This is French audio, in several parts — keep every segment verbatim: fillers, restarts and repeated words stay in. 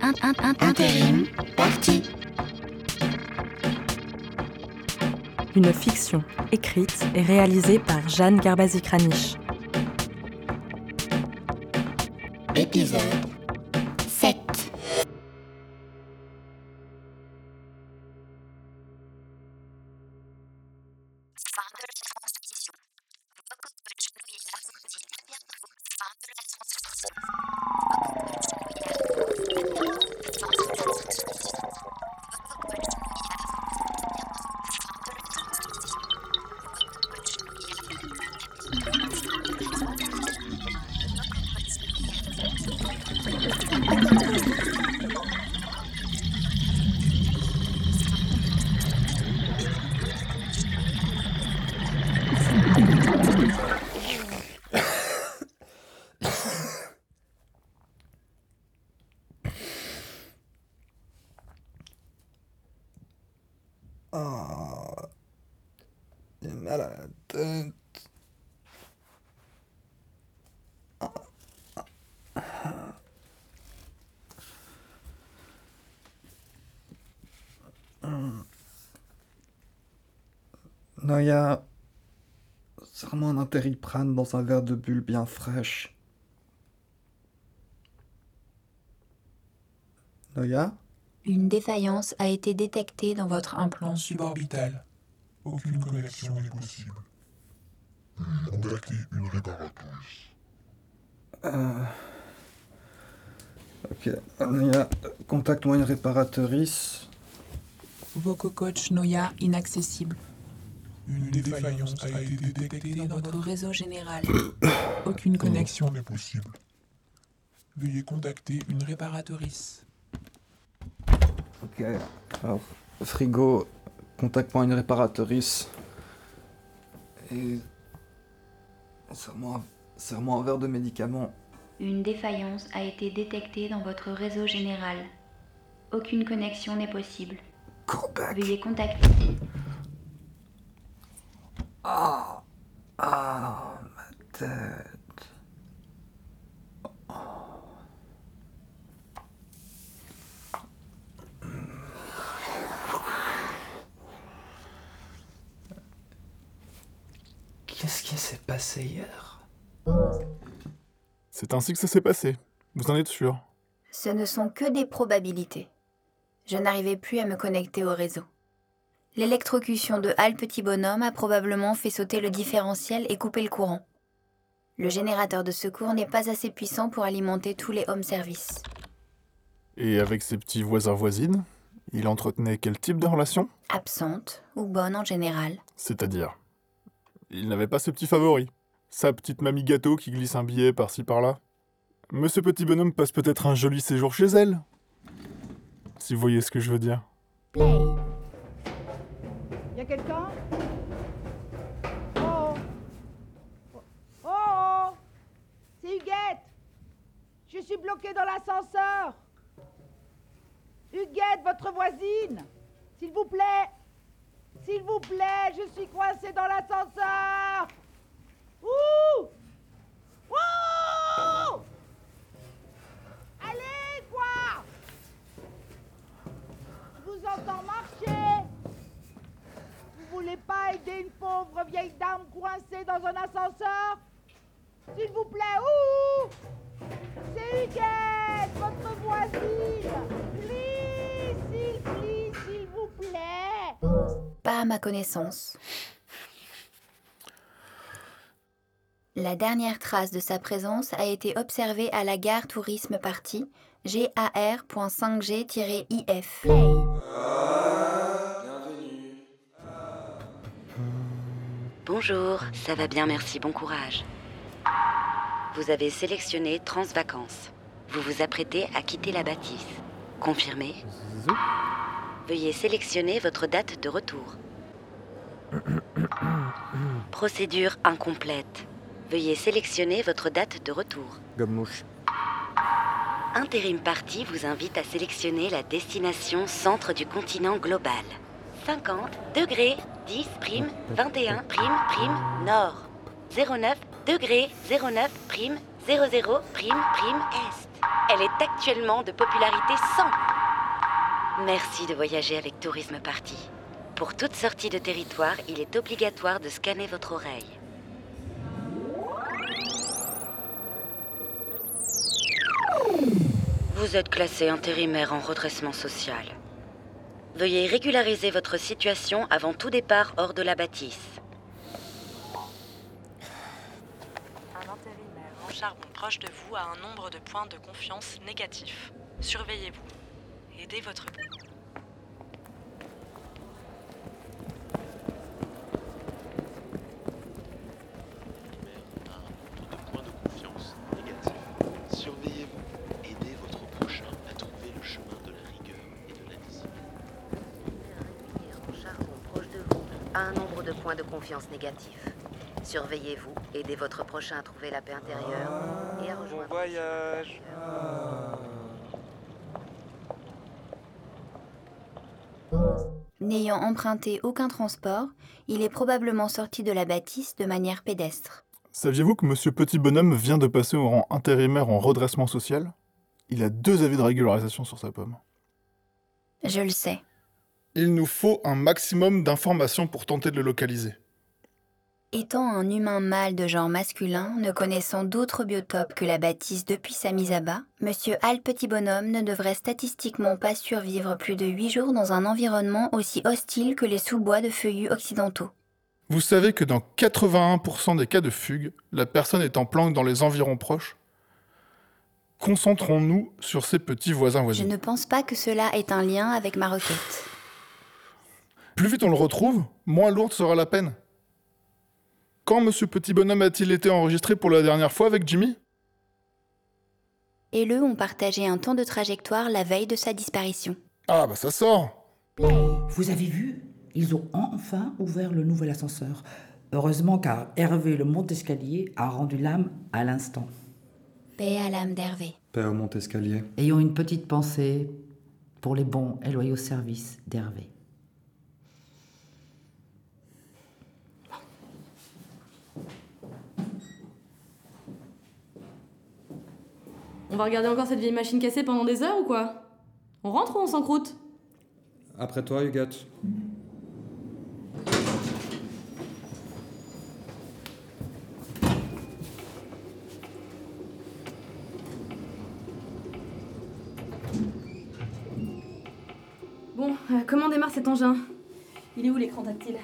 Intérim partie. Une fiction écrite et réalisée par Jeanne Garbazi-Kranich. Épisode sept. Oh, j'ai mal à la tête. Noya, serre-moi un Interiprane dans un verre de bulle bien fraîche. Noya? Une défaillance a été détectée dans votre implant suborbital. Aucune connexion n'est possible. Contactez une réparatrice. Euh... Ok, Noya, contacte-moi une réparatrice. Vococoach Noya inaccessible. Une défaillance a été détectée Dans votre réseau général. Aucune connexion n'est possible. Veuillez contacter une réparatrice. Ok, alors, frigo, contacte-moi une réparatrice. Et... serre-moi, serre-moi un verre de médicaments. Une défaillance a été détectée dans votre réseau général. Aucune connexion n'est possible. Corbac. Veuillez contacter. Ah, ah, ma tête. Qu'est-ce qui s'est passé hier? C'est ainsi que ça s'est passé. Vous en êtes sûr? Ce ne sont que des probabilités. Je n'arrivais plus à me connecter au réseau. L'électrocution de Hal Petit Bonhomme a probablement fait sauter le différentiel et couper le courant. Le générateur de secours n'est pas assez puissant pour alimenter tous les home services. Et avec ses petits voisins-voisines, il entretenait quel type de relation? Absente ou bonne en général. C'est-à-dire, il n'avait pas ses petits favoris. Sa petite mamie gâteau qui glisse un billet par-ci par-là. Monsieur Petit Bonhomme passe peut-être un joli séjour chez elle. Si vous voyez ce que je veux dire. Play. Y'a quelqu'un? Oh oh oh oh. C'est Huguette. Je suis bloquée dans l'ascenseur. Huguette, votre voisine. S'il vous plaît. S'il vous plaît, je suis coincée dans l'ascenseur. Ouh! Ouh! Allez, quoi! Je vous entends marcher. Vous voulez pas aider une pauvre vieille dame coincée dans un ascenseur? S'il vous plaît, ouh! C'est Huguette, votre voisine. Please, s'il please, s'il vous plaît. Pas à ma connaissance. La dernière trace de sa présence a été observée à la gare Tourisme Party, G A R point cinq G I F. Bonjour, ça va bien, merci, bon courage. Vous avez sélectionné Transvacances. Vous vous apprêtez à quitter la bâtisse. Confirmé? Veuillez sélectionner votre date de retour. Procédure incomplète. Veuillez sélectionner votre date de retour. Gommouche. Intérim Party vous invite à sélectionner la destination centre du continent global. cinquante degrés, dix prime, vingt et un prime, prime, nord. zéro neuf degrés, zéro neuf prime, zéro zéro prime, prime, est. Elle est actuellement de popularité cent. Merci de voyager avec Tourisme Party. Pour toute sortie de territoire, il est obligatoire de scanner votre oreille. Vous êtes classé intérimaire en redressement social. Veuillez régulariser votre situation avant tout départ hors de la bâtisse. Un intérimaire en charbon proche de vous a un nombre de points de confiance négatif. Surveillez-vous. Aidez votre... Surveillez-vous, aidez votre prochain à trouver le chemin de la rigueur et de la discipline. Un charbon proche de vous a un nombre de points de confiance négatif. Surveillez-vous, aidez votre prochain à trouver la paix intérieure et à rejoindre... Bon voyage. N'ayant emprunté aucun transport, il est probablement sorti de la bâtisse de manière pédestre. Saviez-vous que Monsieur Petit Bonhomme vient de passer au rang intérimaire en redressement social? Il a deux avis de régularisation sur sa pomme. Je le sais. Il nous faut un maximum d'informations pour tenter de le localiser. Étant un humain mâle de genre masculin, ne connaissant d'autres biotopes que la bâtisse depuis sa mise à bas, Monsieur Al Petit Bonhomme ne devrait statistiquement pas survivre plus de huit jours dans un environnement aussi hostile que les sous-bois de feuillus occidentaux. Vous savez que dans quatre-vingt-un pour cent des cas de fugue, la personne est en planque dans les environs proches. Concentrons-nous sur ses petits voisins-voisines. Je ne pense pas que cela ait un lien avec ma requête. Plus vite on le retrouve, moins lourde sera la peine. Quand Monsieur Petit Bonhomme a-t-il été enregistré pour la dernière fois avec Jimmy? Et eux ont partagé un temps de trajectoire la veille de sa disparition. Ah bah ça sort. Vous avez vu? Ils ont enfin ouvert le nouvel ascenseur. Heureusement car Hervé le monte-escalier a rendu l'âme à l'instant. Paix à l'âme d'Hervé. Paix au monte-escalier. Ayons une petite pensée pour les bons et loyaux services d'Hervé. On va regarder encore cette vieille machine cassée pendant des heures ou quoi? On rentre ou on s'encroute? Après toi, Huguette. Bon, euh, comment démarre cet engin? Il est où l'écran tactile?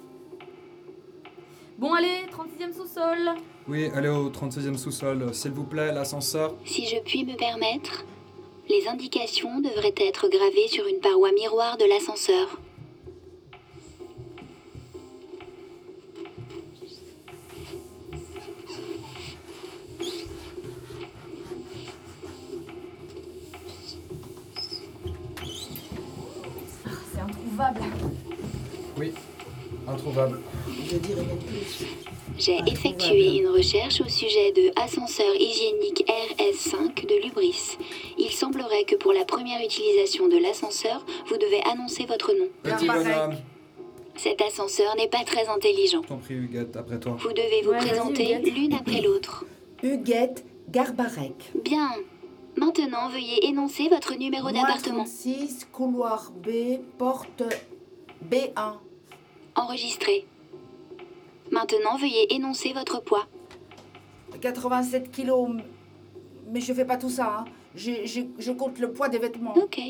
Bon allez, trente-sixième sous-sol. Oui, allez au trente-sixième sous-sol. S'il vous plaît, l'ascenseur. Si je puis me permettre, les indications devraient être gravées sur une paroi miroir de l'ascenseur. C'est introuvable. Oui, introuvable. Je dirais même plus. J'ai effectué une recherche au sujet de ascenseur hygiénique R S cinq de Lubris. Il semblerait que pour la première utilisation de l'ascenseur, vous devez annoncer votre nom. Petit bonhomme. Cet ascenseur n'est pas très intelligent. Je t'en prie, Huguette, après toi. Vous devez vous Ouais, vas-y, présenter Huguette. l'une après l'autre. Huguette Garbarek. Bien. Maintenant, veuillez énoncer votre numéro d'appartement. trente-six, couloir B, porte B un. Enregistré. Maintenant, veuillez énoncer votre poids. quatre-vingt-sept kilos. Mais je fais pas tout ça, hein. Je, je, je compte le poids des vêtements. Ok.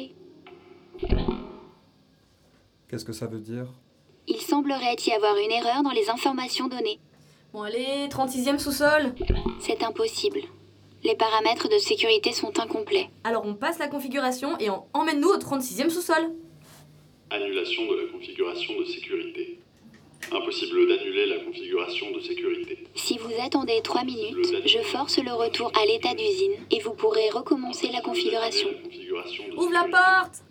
Qu'est-ce que ça veut dire? Il semblerait y avoir une erreur dans les informations données. Bon allez, trente-sixième sous-sol. C'est impossible. Les paramètres de sécurité sont incomplets. Alors on passe la configuration et on emmène nous au trente-sixième sous-sol. Annulation de la configuration de sécurité. Impossible d'annuler la configuration de sécurité. Si vous attendez trois minutes, je force le retour à l'état d'usine et vous pourrez recommencer la configuration. Ouvre la porte!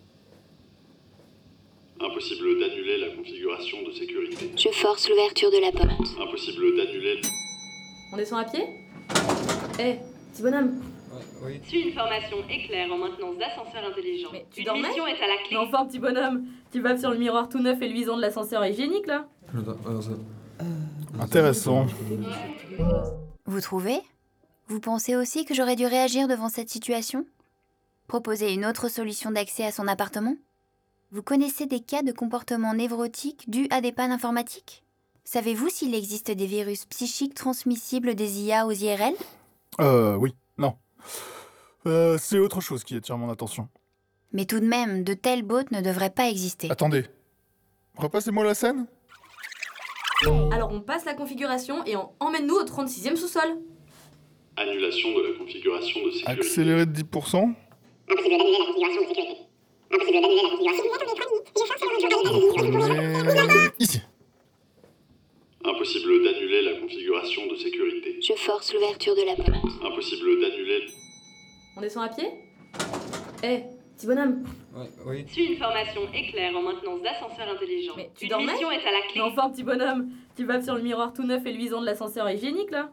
Impossible d'annuler la configuration de sécurité. Je force l'ouverture de la porte. Impossible d'annuler... On descend à pied? Eh, petit bonhomme. Oui. Suis une formation éclair en maintenance d'ascenseur intelligent. Mais tu Une dormais? mission est à la clé. Mais enfin, petit bonhomme, tu vas sur le miroir tout neuf et luisant de l'ascenseur hygiénique là? Intéressant. Vous trouvez? Vous pensez aussi que j'aurais dû réagir devant cette situation? Proposer une autre solution d'accès à son appartement? Vous connaissez des cas de comportement névrotique dus à des pannes informatiques? Savez-vous s'il existe des virus psychiques transmissibles des I A aux I R L? Euh, oui, non. Euh, c'est autre chose qui attire mon attention. Mais tout de même, de tels bots ne devraient pas exister. Attendez. Repassez-moi la scène? Alors on passe la configuration et on emmène-nous au trente-sixième sous-sol. Annulation de la configuration de sécurité. Accéléré de dix pour cent. Impossible d'annuler la configuration de sécurité. Impossible d'annuler la configuration. Ici. Impossible d'annuler la configuration de sécurité. Je force l'ouverture de la porte. Impossible d'annuler... On descend à pied? Eh, petit bonhomme. Ouais, oui. Suis une formation éclair en maintenance d'ascenseur intelligent. Mais tu Une dormais? mission est à la clé. Mais enfin, petit bonhomme, tu vas sur le miroir tout neuf et luisant de l'ascenseur hygiénique, là?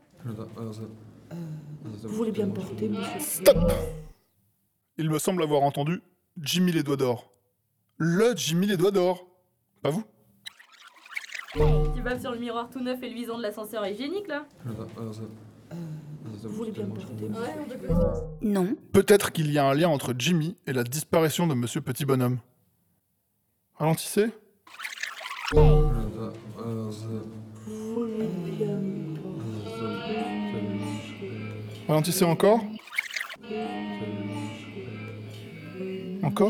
Vous voulez bien me porter, monsieur? Stop! Il me semble avoir entendu Jimmy les doigts d'or. Le Jimmy les doigts d'or. Pas vous? Tu vas sur le miroir tout neuf et luisant de l'ascenseur hygiénique, là? Vous voulez bien me porter, monsieur? Ouais, on peut. Non. Peut-être qu'il y a un lien entre Jimmy et la disparition de Monsieur Petit Bonhomme. Ralentissez. Ralentissez encore. Encore.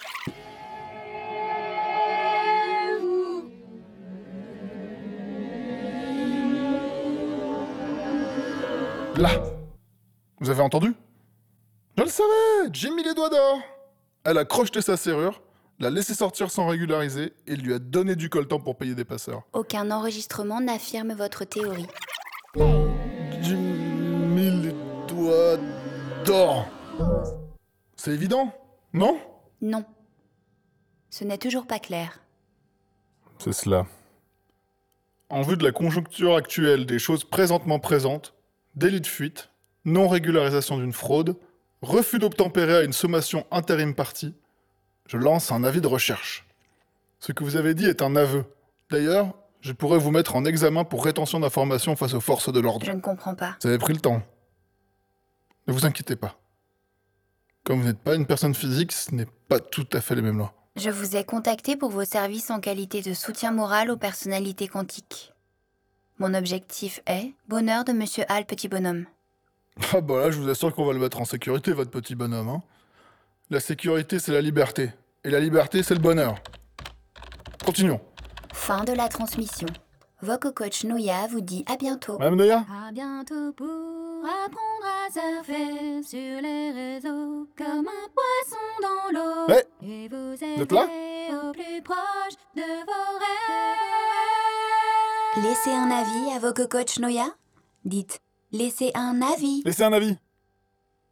Là. Vous avez entendu? Je le savais, Jimmy les doigts d'or. Elle a crocheté sa serrure, l'a laissé sortir sans régulariser et lui a donné du coltan pour payer des passeurs. Aucun enregistrement n'affirme votre théorie. Jimmy les doigts d'or. C'est évident, non? Non. Ce n'est toujours pas clair. C'est cela. En vue de la conjoncture actuelle des choses présentement présentes, délit de fuite, non-régularisation d'une fraude, refus d'obtempérer à une sommation intérim partie, je lance un avis de recherche. Ce que vous avez dit est un aveu. D'ailleurs, je pourrais vous mettre en examen pour rétention d'informations face aux forces de l'ordre. Je ne comprends pas. Vous avez pris le temps. Ne vous inquiétez pas. Comme vous n'êtes pas une personne physique, ce n'est pas tout à fait les mêmes lois. Je vous ai contacté pour vos services en qualité de soutien moral aux personnalités quantiques. Mon objectif est bonheur de Monsieur Hall Petit Bonhomme. Ah bah là, je vous assure qu'on va le mettre en sécurité, votre petit bonhomme. Hein. La sécurité, c'est la liberté. Et la liberté, c'est le bonheur. Continuons. Fin de la transmission. Votre coach Nouya vous dit à bientôt. Madame Noya? À bientôt pour apprendre à surfer sur les réseaux comme un poisson dans l'eau. Ouais. Et vous Vous êtes là? aider au plus proche de vos rêves. Laissez un avis à votre coach Nouya. Dites, laissez un avis. Laissez un avis.